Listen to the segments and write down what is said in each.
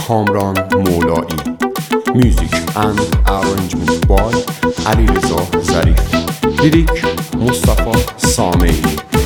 کامران مولایی. Music and arrangement by علیرضا ظریف. لیریک مصطفی سامعی.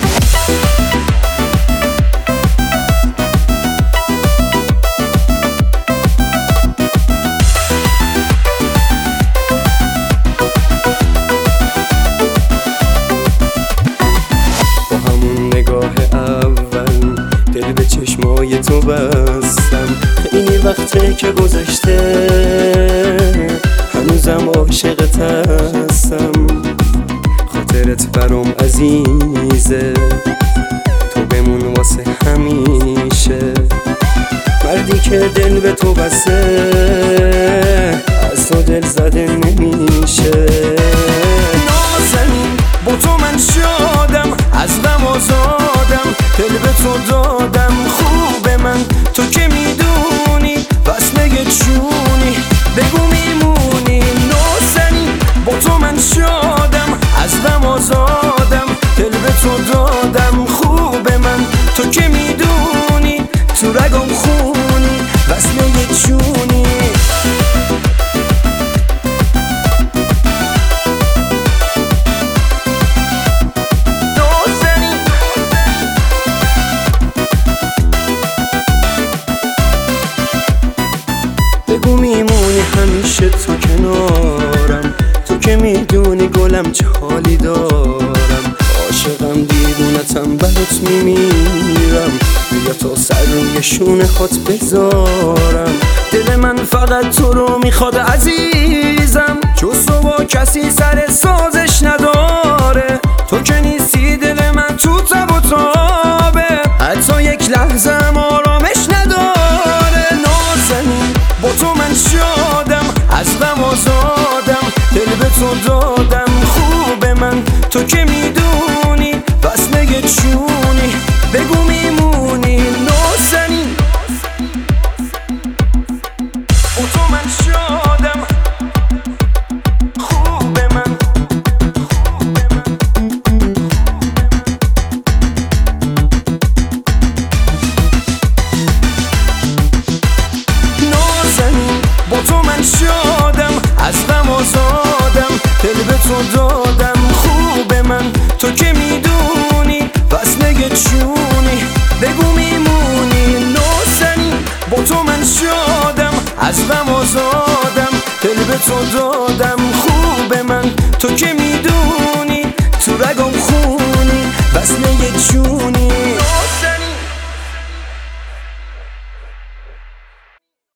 به چشمای تو بستم، خیلی وقته که گذشته هنوزم عاشقت هستم. خاطرت برام عزیزه، تو بمون واسه همیشه. مردی که دل به تو بسته از تو دل زده نمیشه. نازنین با تو من شادم، از غم آزادم، دل به تو دادم. خوبه من تو که میدونی وصله چونی، بگو میمونی. نازنین با تو من شادم، از غم آزادم، دل به تو دادم. خوبه من تو که میدونی تو رگم خونی، وصله چونی. بگو میمونی همیشه تو کنارم، تو که میدونی گلم چه حالی دارم. عاشقم دیوونتم برات میمیرم، بیا تا سر روی شونه خات بذارم. دل من فقط تو رو میخواد عزیزم، جز تو با کسی سر سازش نداره. تو که نیستی دل من تو تب و تابه، حتی یک لحظه هم آرامش نداره. نازنین با تو من شادم، از غم آزادم، دل به تو دادم. خوبه من تو که میدونی وصله چونی، بگو میمونی. نازنین با تو من شادم، خوبه من. نازنین با تو من شادم، از غم آزادم، دل به تو دادم. خوبه من تو که میدونی وصله چونی، بگو میمونی. نازنین با تو من شادم، از غم آزادم، دل به تو دادم. خوبه من تو که میدونی تو رگم خونی، وصله چونی.